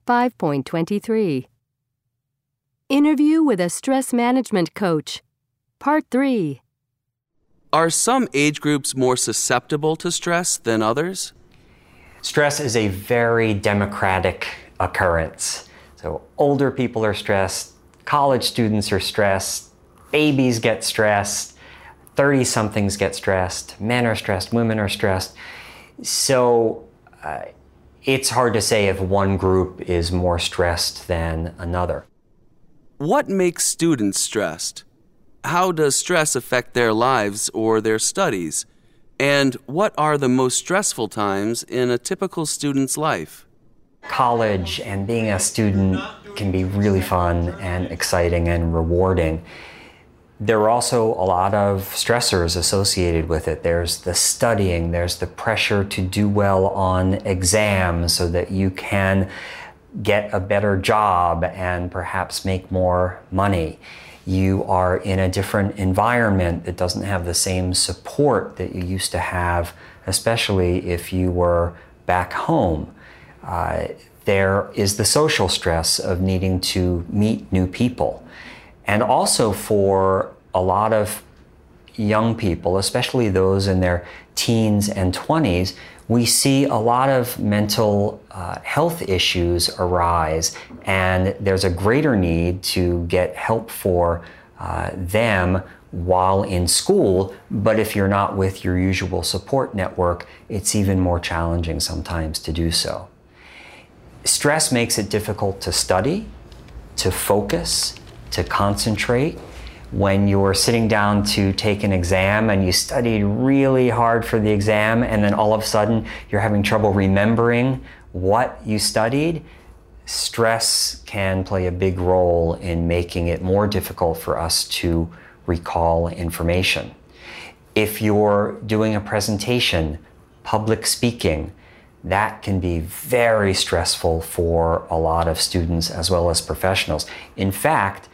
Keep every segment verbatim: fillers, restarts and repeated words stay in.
five point twenty-three. Interview with a stress management coach. Part three. Are some age groups more susceptible to stress than others? Stress is a very democratic occurrence. So older people are stressed, college students are stressed, babies get stressed, thirty-somethings get stressed, men are stressed, women are stressed. So uh, it's hard to say if one group is more stressed than another. What makes students stressed? How does stress affect their lives or their studies? And what are the most stressful times in a typical student's life? College and being a student can be really fun and exciting and rewarding. There are also a lot of stressors associated with it. There's the studying, there's the pressure to do well on exams so that you can get a better job and perhaps make more money. You are in a different environment that doesn't have the same support that you used to have, especially if you were back home. Uh, there is the social stress of needing to meet new people. And also for a lot of young people, especially those in their teens and twenties, we see a lot of mental uh, health issues arise, and there's a greater need to get help for uh, them while in school. But if you're not with your usual support network, it's even more challenging sometimes to do so. Stress makes it difficult to study, to focus, to concentrate. When you're sitting down to take an exam and you studied really hard for the exam and then all of a sudden you're having trouble remembering what you studied, stress can play a big role in making it more difficult for us to recall information. If you're doing a presentation, public speaking, that can be very stressful for a lot of students as well as professionals. In fact,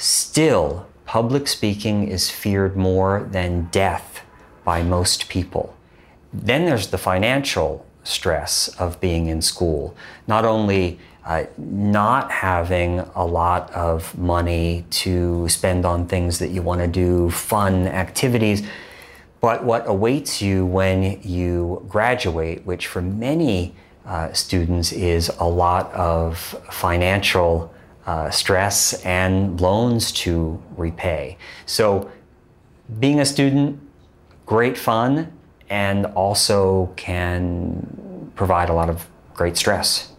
still, public speaking is feared more than death by most people. Then there's the financial stress of being in school. Not only uh, not having a lot of money to spend on things that you want to do, fun activities, but what awaits you when you graduate, which for many uh, students is a lot of financial Uh, stress and loans to repay. So being a student, great fun, and also can provide a lot of great stress.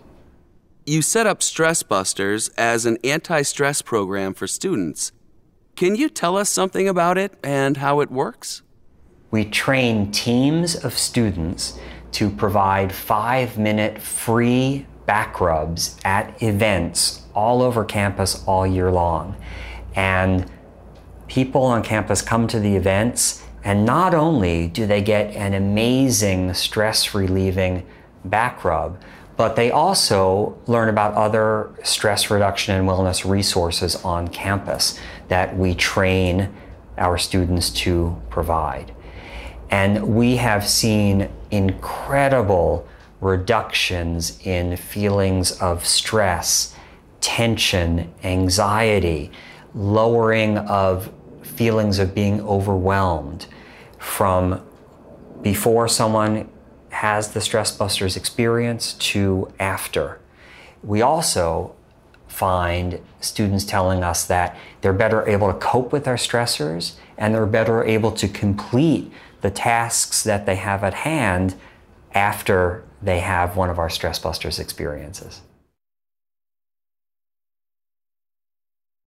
You set up Stress Busters as an anti-stress program for students. Can you tell us something about it and how it works? We train teams of students to provide five-minute free back rubs at events all over campus all year long. And people on campus come to the events, and not only do they get an amazing stress-relieving back rub, but they also learn about other stress reduction and wellness resources on campus that we train our students to provide. And we have seen incredible reductions in feelings of stress, tension, anxiety, lowering of feelings of being overwhelmed from before someone has the Stress Busters experience to after. We also find students telling us that they're better able to cope with their stressors and they're better able to complete the tasks that they have at hand after they have one of our Stress Busters experiences.